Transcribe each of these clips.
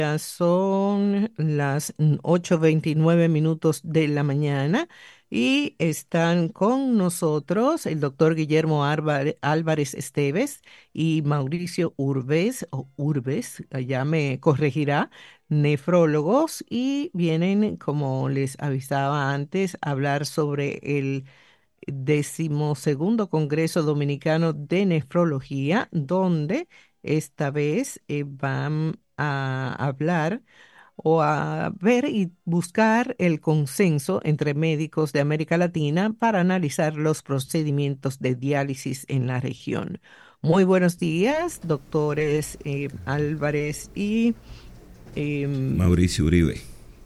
Ya son las 8:29 de la mañana y están con nosotros el doctor Guillermo Álvarez Esteves y Mauricio Urbes, o Urbes, ya me corregirá, nefrólogos, y vienen, como les avisaba antes, a hablar sobre el 12º Congreso Dominicano de Nefrología, donde esta vez van a hablar o a ver y buscar el consenso entre médicos de América Latina para analizar los procedimientos de diálisis en la región. Muy buenos días, doctores Álvarez y em, Mauricio Uribe.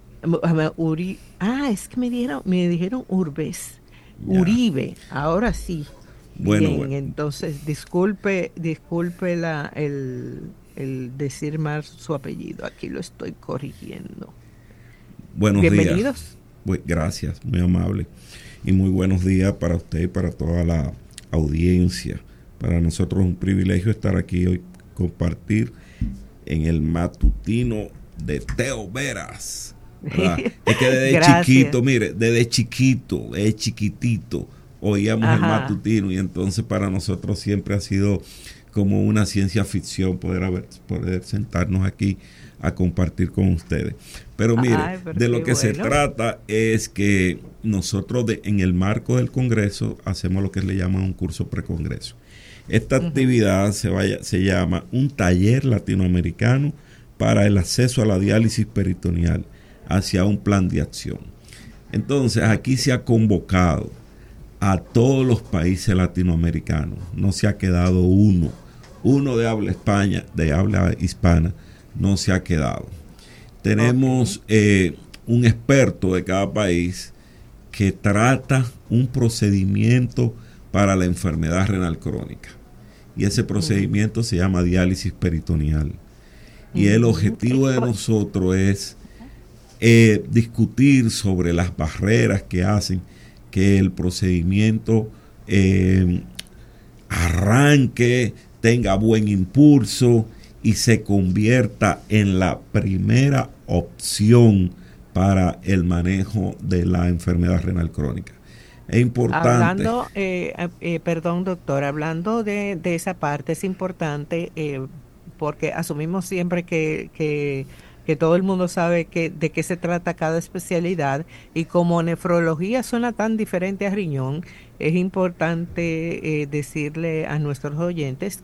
es que me dijeron Urbes. Ya. Uribe, ahora sí. Bueno, Bien, entonces disculpe el decir mal su apellido. Aquí lo estoy corrigiendo. buenos días. Bienvenidos. Gracias, muy amable. Y muy buenos días para usted y para toda la audiencia. Para nosotros es un privilegio estar aquí hoy, compartir en el matutino de Teo Veras, ¿verdad? Es que desde Gracias. chiquito, mire, desde chiquitito, oíamos el Ajá. matutino y entonces para nosotros siempre ha sido como una ciencia ficción poder sentarnos aquí a compartir con ustedes. Pero mire, Ay, pero de lo qué que se bueno. trata es que nosotros en el marco del Congreso hacemos lo que le llaman un curso precongreso. Esta Ujú. actividad se llama un taller latinoamericano para el acceso a la diálisis peritoneal hacia un plan de acción. Entonces aquí Ok. se ha convocado a todos los países latinoamericanos, no se ha quedado uno de habla hispana, no se ha quedado. Ok. Tenemos un experto de cada país que trata un procedimiento para la enfermedad renal crónica. Y ese Ujú, procedimiento se llama diálisis peritoneal. Y el ujú. objetivo de nosotros es discutir sobre las barreras que hacen que el procedimiento eh, arranque, tenga buen impulso y se convierta en la primera opción para el manejo de la enfermedad renal crónica. Es importante. Hablando, perdón, doctor, hablando de esa parte, es importante porque asumimos siempre que todo el mundo sabe de qué se trata cada especialidad, y como nefrología suena tan diferente a riñón, es importante decirle a nuestros oyentes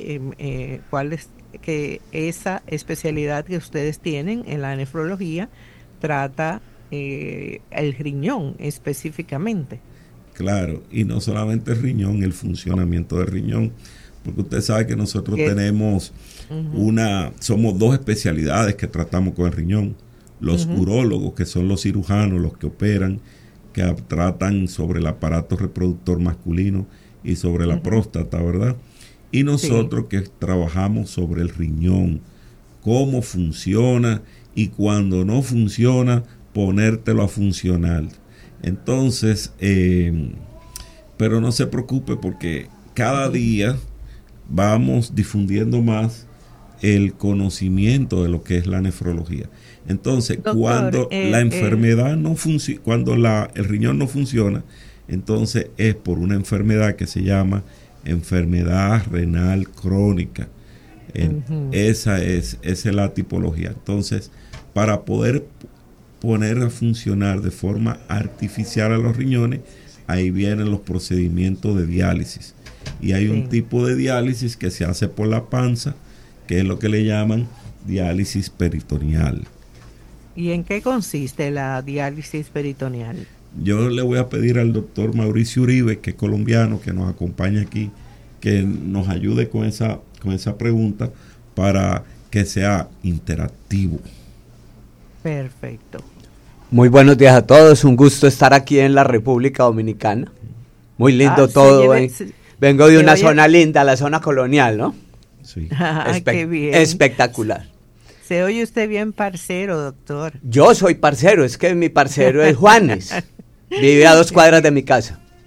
que esa especialidad que ustedes tienen en la nefrología trata el riñón específicamente. Claro, y no solamente el riñón, el funcionamiento del riñón, porque usted sabe que nosotros Que, tenemos ujú, somos dos especialidades que tratamos con el riñón. Los ujú, urólogos, que son los cirujanos, los que operan, que tratan sobre el aparato reproductor masculino y sobre la ujú. próstata, ¿verdad? Y Sí, nosotros que trabajamos sobre el riñón, cómo funciona y cuando no funciona, ponértelo a funcionar. Entonces, pero no se preocupe porque cada día vamos difundiendo más el conocimiento de lo que es la nefrología. Entonces, doctor, cuando la enfermedad no funciona, cuando el riñón no funciona, entonces es por una enfermedad que se llama enfermedad renal crónica. ujú, Esa es la tipología. Entonces, para poder poner a funcionar de forma artificial a los riñones, ahí vienen los procedimientos de diálisis. Y hay un sí. tipo de diálisis que se hace por la panza, que es lo que le llaman diálisis peritoneal. ¿Y en qué consiste la diálisis peritoneal? Yo le voy a pedir al doctor Mauricio Uribe, que es colombiano, que nos acompaña aquí, que nos ayude con esa pregunta para que sea interactivo. Perfecto. Muy buenos días a todos, un gusto estar aquí en la República Dominicana. Muy Ah, lindo todo, vengo de se una oye, zona linda, la zona colonial, ¿no? Sí. qué bien. Espectacular. Se oye usted bien parcero, doctor. Yo soy parcero, es que mi parcero es Juanes, vive a 2 cuadras de mi casa.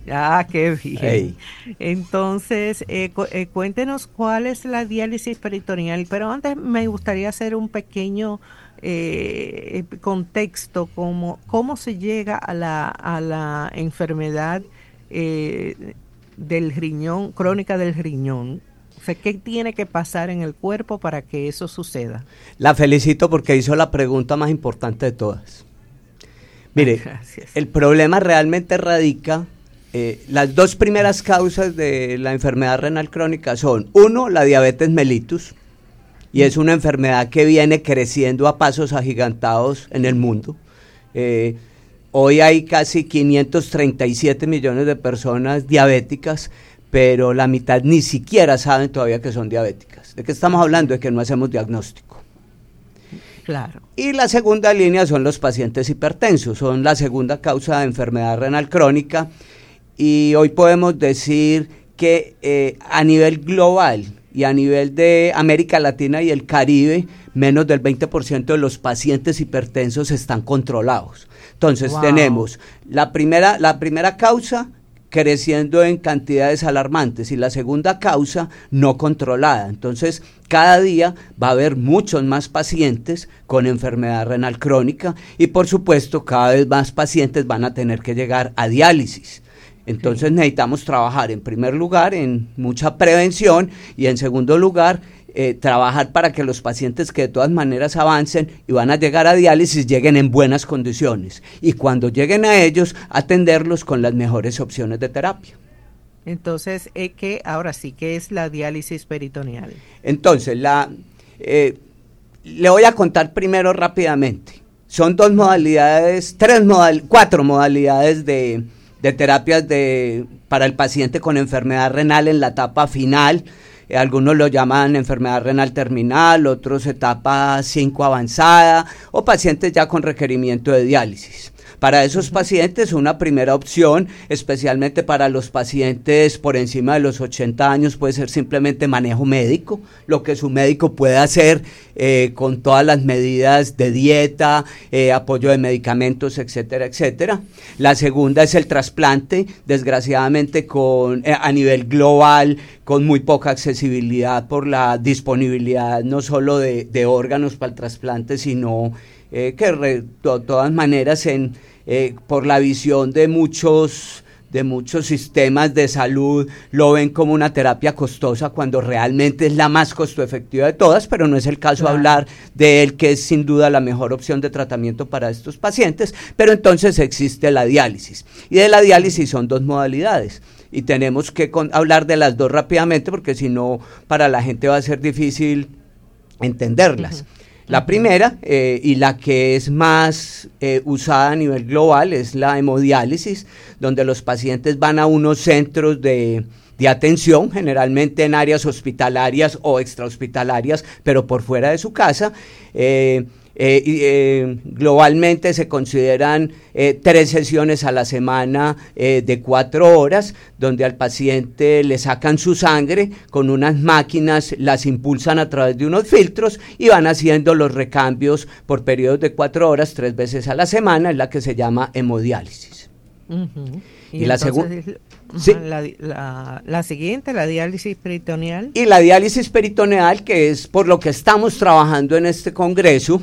Ah, qué bien. Hey. Entonces, cuéntenos cuál es la diálisis peritoneal, pero antes me gustaría hacer un pequeño contexto, cómo se llega a la enfermedad del riñón, crónica del riñón. O sea, ¿qué tiene que pasar en el cuerpo para que eso suceda? La felicito porque hizo la pregunta más importante de todas. Mire, Gracias. el problema realmente radica, las dos primeras causas de la enfermedad renal crónica son, uno, la diabetes mellitus, y es una enfermedad que viene creciendo a pasos agigantados en el mundo. Hoy hay casi 537 millones de personas diabéticas, pero la mitad ni siquiera saben todavía que son diabéticas. ¿De qué estamos hablando? De que no hacemos diagnóstico. Claro. Y la segunda línea son los pacientes hipertensos, son la segunda causa de enfermedad renal crónica, y hoy podemos decir que a nivel global y a nivel de América Latina y el Caribe, menos del 20% de los pacientes hipertensos están controlados. Entonces tenemos la primera causa creciendo en cantidades alarmantes y la segunda causa no controlada. Entonces cada día va a haber muchos más pacientes con enfermedad renal crónica y por supuesto cada vez más pacientes van a tener que llegar a diálisis. Entonces necesitamos trabajar en primer lugar en mucha prevención y en segundo lugar trabajar para que los pacientes que de todas maneras avancen y van a llegar a diálisis lleguen en buenas condiciones y cuando lleguen a ellos atenderlos con las mejores opciones de terapia. Entonces, ahora sí, ¿qué es la diálisis peritoneal? Entonces, le voy a contar primero rápidamente. Son dos modalidades, cuatro modalidades de terapias para el paciente con enfermedad renal en la etapa final. Algunos lo llaman enfermedad renal terminal, otros etapa 5 avanzada o pacientes ya con requerimiento de diálisis. Para esos pacientes una primera opción, especialmente para los pacientes por encima de los 80 años, puede ser simplemente manejo médico, lo que su médico puede hacer con todas las medidas de dieta, apoyo de medicamentos, etcétera, etcétera. La segunda es el trasplante, desgraciadamente a nivel global, con muy poca accesibilidad por la disponibilidad no solo de órganos para el trasplante, sino que de todas maneras por la visión de muchos sistemas de salud lo ven como una terapia costosa cuando realmente es la más costo efectiva de todas, pero no es el caso hablar de él, que es sin duda la mejor opción de tratamiento para estos pacientes. Pero entonces existe la diálisis y de la diálisis son dos modalidades y tenemos que hablar de las dos rápidamente porque si no para la gente va a ser difícil entenderlas. La primera y la que es más usada a nivel global es la hemodiálisis, donde los pacientes van a unos centros de atención, generalmente en áreas hospitalarias o extrahospitalarias, pero por fuera de su casa. Globalmente se consideran 3 sesiones a la semana de 4 horas, donde al paciente le sacan su sangre con unas máquinas, las impulsan a través de unos filtros y van haciendo los recambios por periodos de 4 horas, 3 veces a la semana, es la que se llama hemodiálisis. Y la segunda, sí. La siguiente, la diálisis peritoneal. Y la diálisis peritoneal, que es por lo que estamos trabajando en este congreso,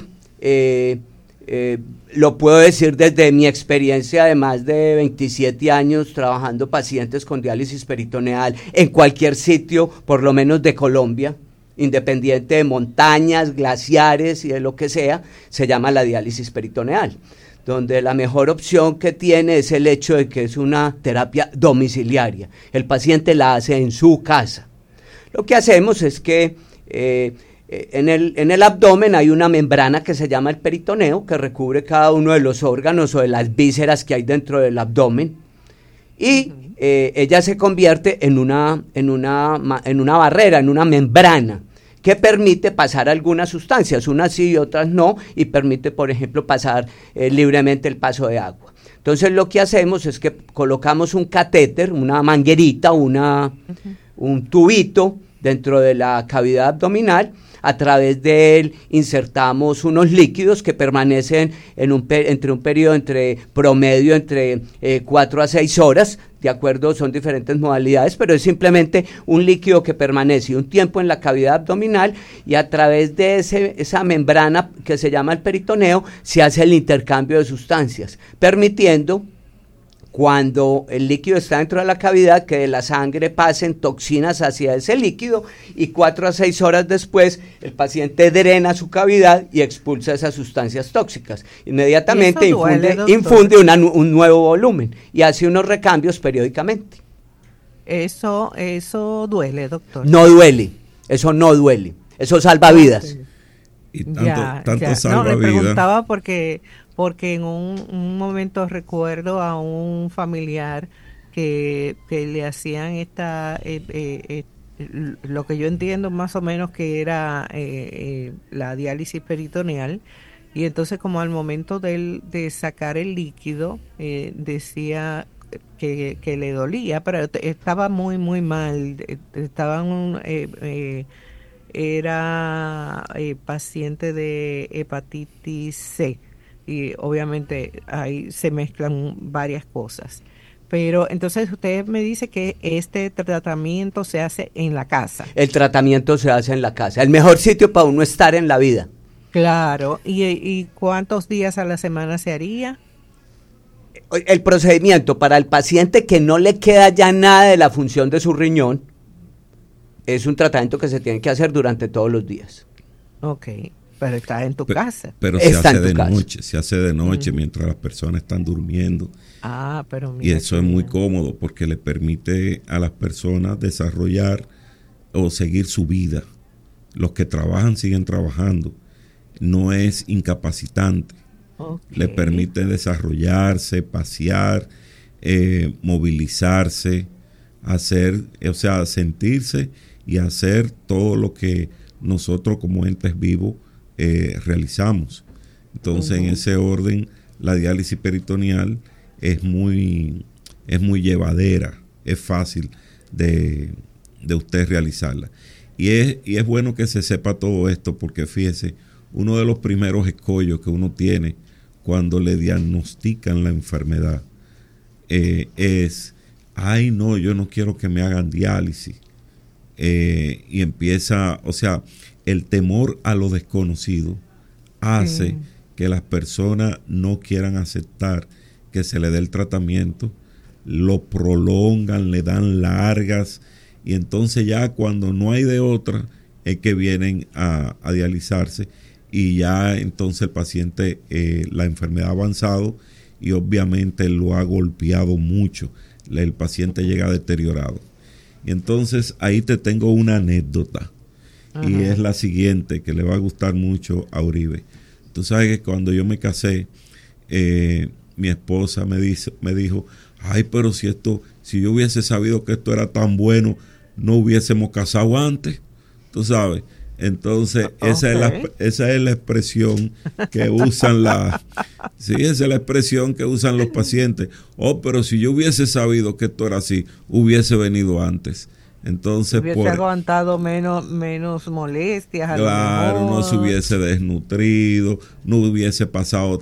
lo puedo decir desde mi experiencia de más de 27 años trabajando pacientes con diálisis peritoneal en cualquier sitio, por lo menos de Colombia, independiente de montañas, glaciares y de lo que sea, se llama la diálisis peritoneal, donde la mejor opción que tiene es el hecho de que es una terapia domiciliaria. El paciente la hace en su casa. Lo que hacemos es que en el abdomen hay una membrana que se llama el peritoneo, que recubre cada uno de los órganos o de las vísceras que hay dentro del abdomen, y ella se convierte en una barrera, en una membrana, que permite pasar algunas sustancias, unas sí y otras no, y permite, por ejemplo, pasar libremente el paso de agua. Entonces lo que hacemos es que colocamos un catéter, una manguerita, un tubito dentro de la cavidad abdominal. A través de él insertamos unos líquidos que permanecen entre un periodo promedio entre 4 a 6 horas, de acuerdo, son diferentes modalidades, pero es simplemente un líquido que permanece un tiempo en la cavidad abdominal y a través de esa membrana que se llama el peritoneo se hace el intercambio de sustancias, permitiendo, cuando el líquido está dentro de la cavidad, que de la sangre pasen toxinas hacia ese líquido y 4 a 6 horas después el paciente drena su cavidad y expulsa esas sustancias tóxicas. Inmediatamente infunde un nuevo volumen y hace unos recambios periódicamente. Eso duele, doctor. No duele, eso no duele, eso salva vidas. Y tanto salva le vidas. Preguntaba porque en un momento recuerdo a un familiar que le hacían lo que yo entiendo más o menos que era la diálisis peritoneal, y entonces como al momento de sacar el líquido decía que le dolía, pero estaba muy muy mal, era paciente de hepatitis C. Y obviamente ahí se mezclan varias cosas. Pero entonces usted me dice que este tratamiento se hace en la casa. El tratamiento se hace en la casa, el mejor sitio para uno estar en la vida. Claro, ¿y cuántos días a la semana se haría? El procedimiento para el paciente que no le queda ya nada de la función de su riñón es un tratamiento que se tiene que hacer durante todos los días. Ok. Pero está en tu casa. Pero se hace de noche mientras las personas están durmiendo. Pero mira, y eso es muy cómodo porque le permite a las personas desarrollar o seguir su vida. Los que trabajan siguen trabajando. No es incapacitante. Okay. Le permite desarrollarse, pasear, movilizarse, sentirse y hacer todo lo que nosotros como entes vivos realizamos. Entonces, en ese orden, la diálisis peritoneal es muy llevadera, es fácil de usted realizarla. Y es bueno que se sepa todo esto porque fíjese, uno de los primeros escollos que uno tiene cuando le diagnostican la enfermedad es, ay no, yo no quiero que me hagan diálisis. Y empieza, el temor a lo desconocido hace que las personas no quieran aceptar que se le dé el tratamiento, lo prolongan, le dan largas, y entonces ya cuando no hay de otra es que vienen a dializarse, y ya entonces el paciente, la enfermedad ha avanzado y obviamente lo ha golpeado mucho, el paciente llega deteriorado. Y entonces ahí te tengo una anécdota. Ajá. Y es la siguiente, que le va a gustar mucho a Uribe. Tú sabes que cuando yo me casé, mi esposa me dijo, ay, pero si yo hubiese sabido que esto era tan bueno, no hubiésemos casado antes. Tú sabes. Entonces, okay. esa es la expresión que usan esa es la expresión que usan los pacientes. Pero si yo hubiese sabido que esto era así, hubiese venido antes. Entonces, hubiese aguantado menos molestias. Claro, no se hubiese desnutrido, no hubiese pasado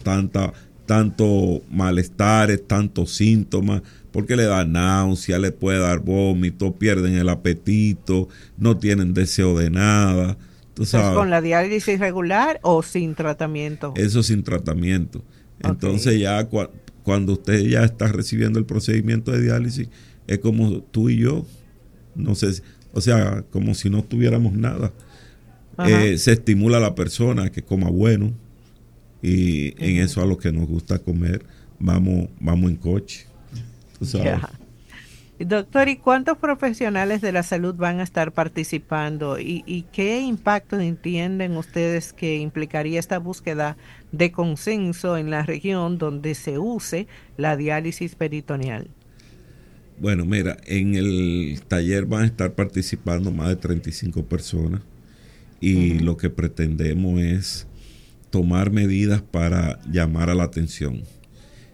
tanto malestares, tantos síntomas, porque le da náusea, le puede dar vómito, pierden el apetito, no tienen deseo de nada. ¿Tú sabes? ¿Con la diálisis regular o sin tratamiento? Eso sin tratamiento. Entonces okay. Ya cuando usted ya está recibiendo el procedimiento de diálisis, es como tú y yo, no sé, como si no tuviéramos nada. Se estimula a la persona que coma bueno, y en eso a los que nos gusta comer, vamos en coche. ¿Tú sabes? Yeah. Doctor, ¿y cuántos profesionales de la salud van a estar participando? ¿Y qué impacto entienden ustedes que implicaría esta búsqueda de consenso en la región donde se use la diálisis peritoneal? Bueno, mira, en el taller van a estar participando más de 35 personas y lo que pretendemos es tomar medidas para llamar a la atención,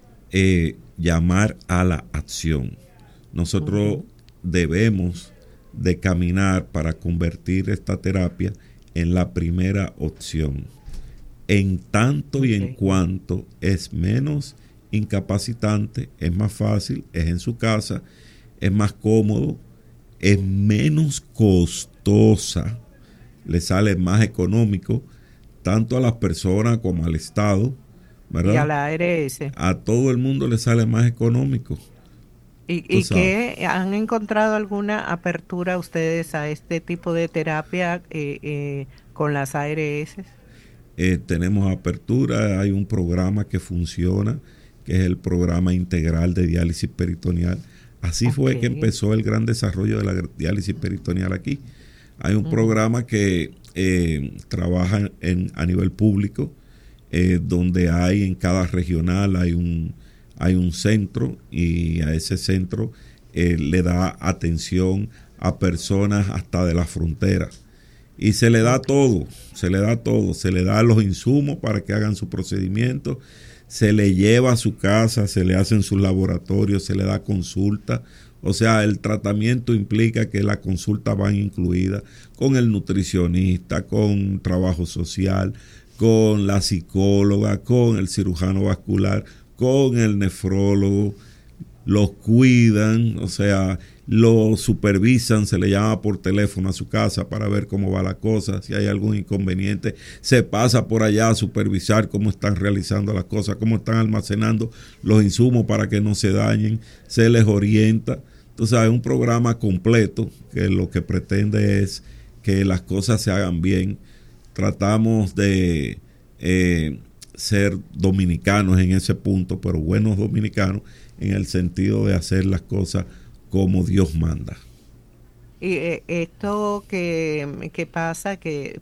llamar a la acción. Nosotros debemos de caminar para convertir esta terapia en la primera opción, en tanto y en cuanto es menos incapacitante, es más fácil, es en su casa, es más cómodo, es menos costosa, le sale más económico tanto a las personas como al Estado, ¿verdad? Y a la ARS. A todo el mundo le sale más económico. ¿Y que han encontrado alguna apertura ustedes a este tipo de terapia con las ARS? Tenemos apertura, hay un programa que funciona, que es el programa integral de diálisis peritoneal. Así fue que empezó el gran desarrollo de la diálisis peritoneal aquí. Hay un programa que trabaja a nivel público, donde hay en cada regional hay un centro, y a ese centro le da atención a personas hasta de la frontera. Y se le da todo, se le da los insumos para que hagan su procedimiento, se le lleva a su casa, se le hacen sus laboratorios, se le da consulta. O sea, el tratamiento implica que las consultas van incluidas con el nutricionista, con trabajo social, con la psicóloga, con el cirujano vascular, con el nefrólogo, los cuidan, o sea, lo supervisan, se le llama por teléfono a su casa para ver cómo va la cosa, si hay algún inconveniente, se pasa por allá a supervisar cómo están realizando las cosas, cómo están almacenando los insumos para que no se dañen, se les orienta. Entonces es un programa completo que lo que pretende es que las cosas se hagan bien. Tratamos de ser dominicanos en ese punto, pero buenos dominicanos en el sentido de hacer las cosas como Dios manda. Y esto que pasa que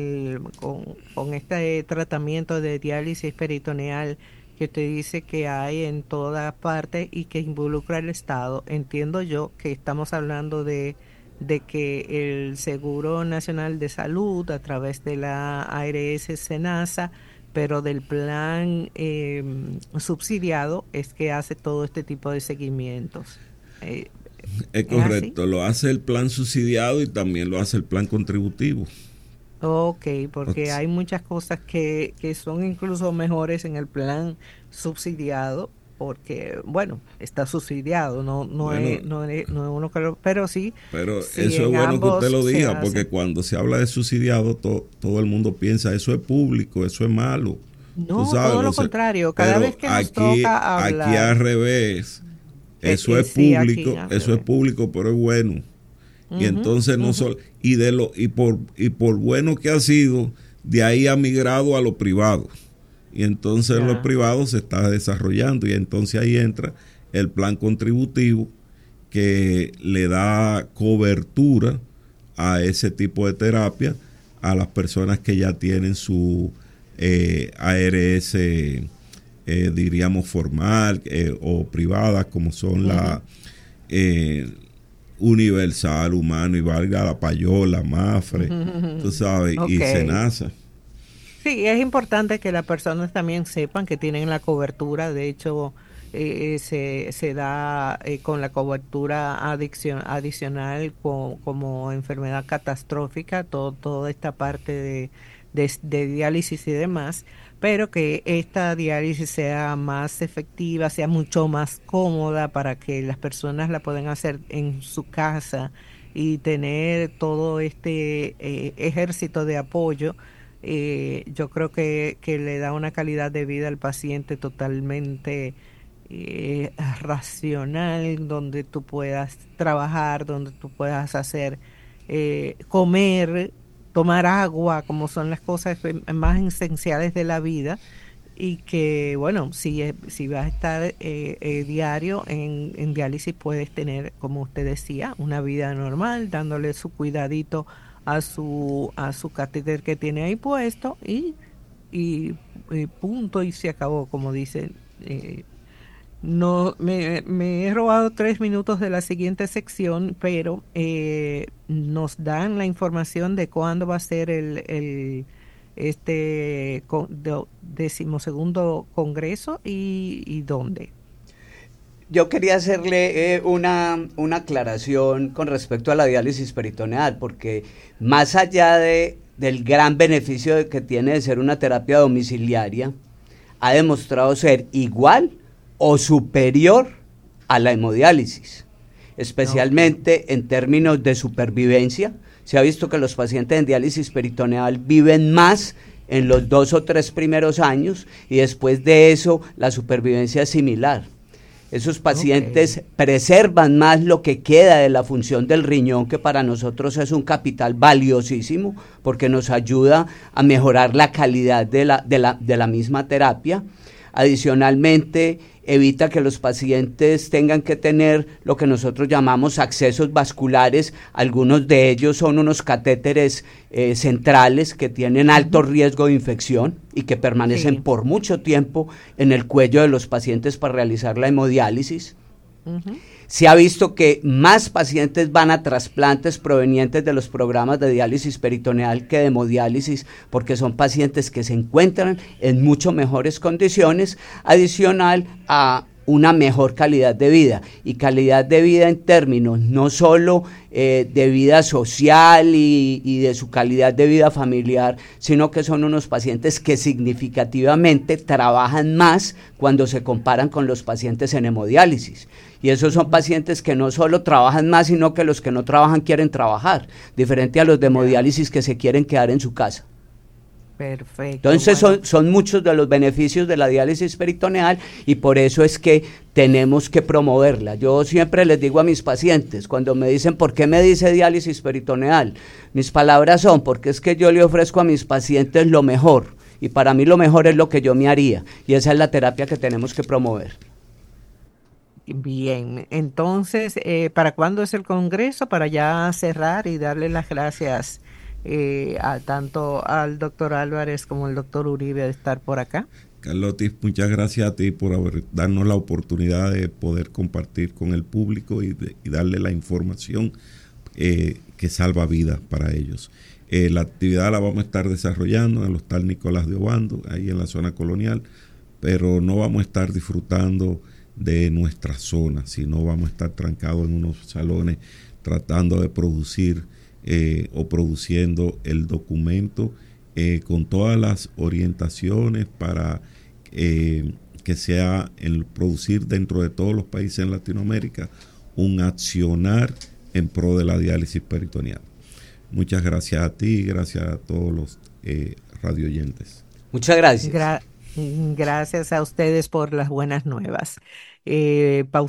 con este tratamiento de diálisis peritoneal que usted dice que hay en todas partes y que involucra al Estado, entiendo yo que estamos hablando de que el Seguro Nacional de Salud a través de la ARS Senasa, pero del plan subsidiado, es que hace todo este tipo de seguimientos. Es correcto, lo hace el plan subsidiado y también lo hace el plan contributivo. Ok, porque hay muchas cosas que son incluso mejores en el plan subsidiado, porque, bueno, está subsidiado, no es uno que pero sí. Pero sí, eso es bueno que usted lo diga, hace. porque cuando se habla de subsidiado, todo el mundo piensa, eso es público, eso es malo. No, todo lo contrario, cada vez que nos toca hablar. Aquí al revés, eso es público, eso es público, pero es bueno. Y entonces no solo, y por bueno que ha sido, de ahí ha migrado a lo privado. Y entonces los privados se está desarrollando, y entonces ahí entra el plan contributivo que le da cobertura a ese tipo de terapia a las personas que ya tienen su ARS, diríamos formal o privada, como son la Universal, Humano y Valga, la Payola, Mafre, tú sabes, y Senasa. Sí, es importante que las personas también sepan que tienen la cobertura. De hecho, se da con la cobertura adicional como enfermedad catastrófica, toda esta parte de diálisis y demás, pero que esta diálisis sea más efectiva, sea mucho más cómoda para que las personas la puedan hacer en su casa y tener todo este ejército de apoyo. Yo creo que le da una calidad de vida al paciente totalmente racional, donde tú puedas trabajar, donde tú puedas hacer, comer, tomar agua, como son las cosas más esenciales de la vida, y que, bueno, si vas a estar diario en diálisis, puedes tener, como usted decía, una vida normal, dándole su cuidadito a su catéter que tiene ahí puesto, y punto, y se acabó, como dicen. No, me he robado 3 minutos de la siguiente sección, pero nos dan la información de cuándo va a ser el 12º congreso y dónde. Yo quería hacerle una aclaración con respecto a la diálisis peritoneal, porque más allá del gran beneficio que tiene de ser una terapia domiciliaria, ha demostrado ser igual o superior a la hemodiálisis, especialmente Okay. en términos de supervivencia. Se ha visto que los pacientes en diálisis peritoneal viven más en los 2 o 3 primeros años y después de eso la supervivencia es similar. Esos Okay. pacientes preservan más lo que queda de la función del riñón, que para nosotros es un capital valiosísimo porque nos ayuda a mejorar la calidad de la misma terapia. Adicionalmente, evita que los pacientes tengan que tener lo que nosotros llamamos accesos vasculares. Algunos de ellos son unos catéteres centrales que tienen alto Ujú. riesgo de infección y que permanecen Sí. por mucho tiempo en el cuello de los pacientes para realizar la hemodiálisis. Ujú. Se ha visto que más pacientes van a trasplantes provenientes de los programas de diálisis peritoneal que de hemodiálisis, porque son pacientes que se encuentran en mucho mejores condiciones, adicional a una mejor calidad de vida, y calidad de vida en términos no solo de vida social y de su calidad de vida familiar, sino que son unos pacientes que significativamente trabajan más cuando se comparan con los pacientes en hemodiálisis. Y esos son Ujú. pacientes que no solo trabajan más, sino que los que no trabajan quieren trabajar, diferente a los de Ya. hemodiálisis que se quieren quedar en su casa. Perfecto. Entonces Bueno. son muchos de los beneficios de la diálisis peritoneal y por eso es que tenemos que promoverla. Yo siempre les digo a mis pacientes, cuando me dicen ¿por qué me dice diálisis peritoneal? Mis palabras son porque es que yo le ofrezco a mis pacientes lo mejor y para mí lo mejor es lo que yo me haría y esa es la terapia que tenemos que promover. Bien, entonces, ¿para cuándo es el congreso? Para ya cerrar y darle las gracias tanto al doctor Álvarez como al doctor Uribe de estar por acá. Carlotis, muchas gracias a ti por darnos la oportunidad de poder compartir con el público y darle la información que salva vidas para ellos. La actividad la vamos a estar desarrollando en el Hostal Nicolás de Obando, ahí en la zona colonial, pero no vamos a estar disfrutando de nuestra zona, sino vamos a estar trancados en unos salones tratando de producir o produciendo el documento con todas las orientaciones para que sea el producir dentro de todos los países en Latinoamérica un accionar en pro de la diálisis peritoneal. Muchas gracias a ti y gracias a todos los radioyentes. Muchas gracias. Gra- Gracias a ustedes por las buenas nuevas.